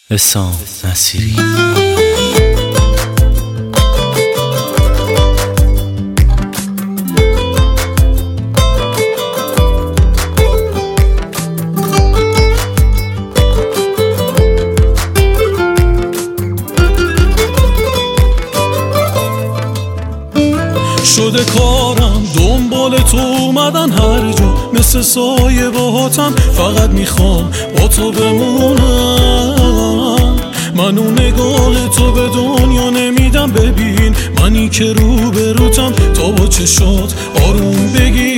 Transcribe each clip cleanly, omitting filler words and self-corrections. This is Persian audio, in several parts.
حسام نصیری. شده کارم دنبال تو اومدن هر جا، مثل سایه باهاتم فقط میخوام با تو بمونم. من اون نگاه تو به دنیا نمیدم، ببین منی که رو به روتم تا با چشات آروم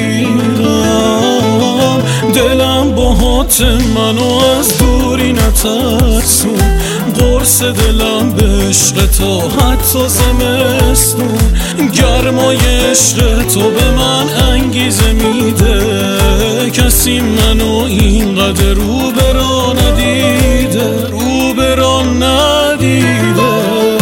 بگیرم. دلم باهات منو از دوری نترسون، قرص دلم به عشق تو حتی زمستون. گرمای عشق تو به من انگیزه میده، کسی منو اینقدر رو به راه ندیده، رو به راه ندیده.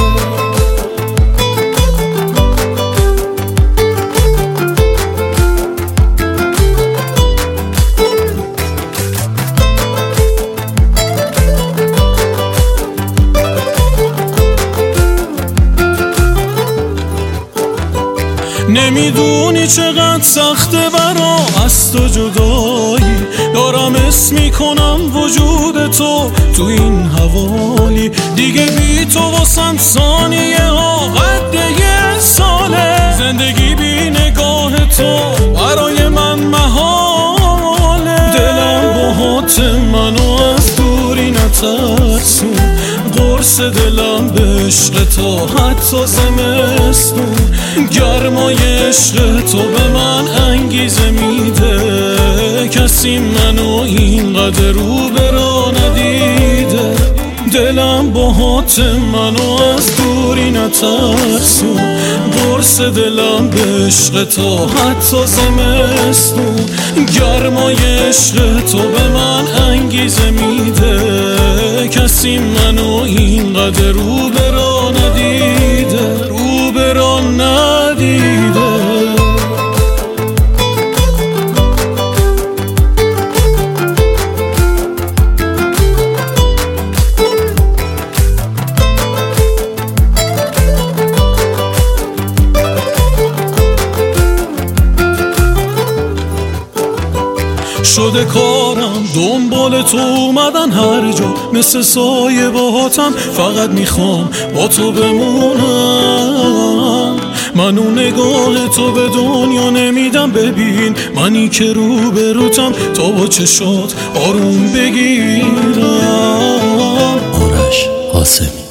نمیدونی چقدر سخته برام از تو جدایی، دارم اسم میکنم وجود تو تو این حوالی. دیگه بی تو واسم ثانیه ها قد یه ساله، زندگی بی نگاه تو برای من محاله. دلم باهات منو از دوری نترسون، قرص دلم به عشق تو حتی زمستون. گرمای عشق تو به من انگیزه میده، کسی منو اینقدر رو به راه ندیده. دلم باهات منو از دوری نترسون، قرص دلم به عشق تو حتی زمستون. گرمای عشق تو به من انگیزه میده، کسی منو اینقدر رو به راه ندیده، رو به راه ندیده. شده کارم دنبال تو اومدن هر جا، مثل سایه باهاتم فقط میخوام با تو بمونم. من اون نگاه تو به دنیا نمیدم، ببین منی که رو به روتم تا با چشات آروم بگیرم. آرش قاسمی.